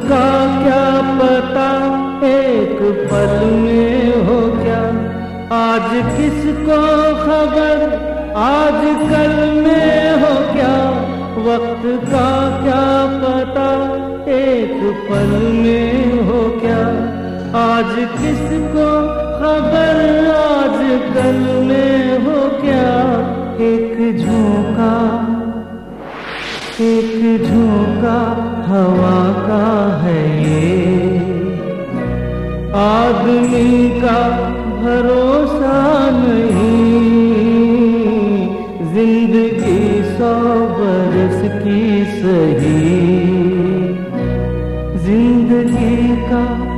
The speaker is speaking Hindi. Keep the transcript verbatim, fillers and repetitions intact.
का क्या पता एक पल में हो क्या, आज किसको खबर आज कल में हो क्या, वक्त का क्या पता एक पल में हो क्या, आज किसको खबर आज कल में हो क्या। एक झोंका एक झोंका हवा का है ये, आदमी का भरोसा नहीं, जिंदगी सौ बरस की सही, जिंदगी का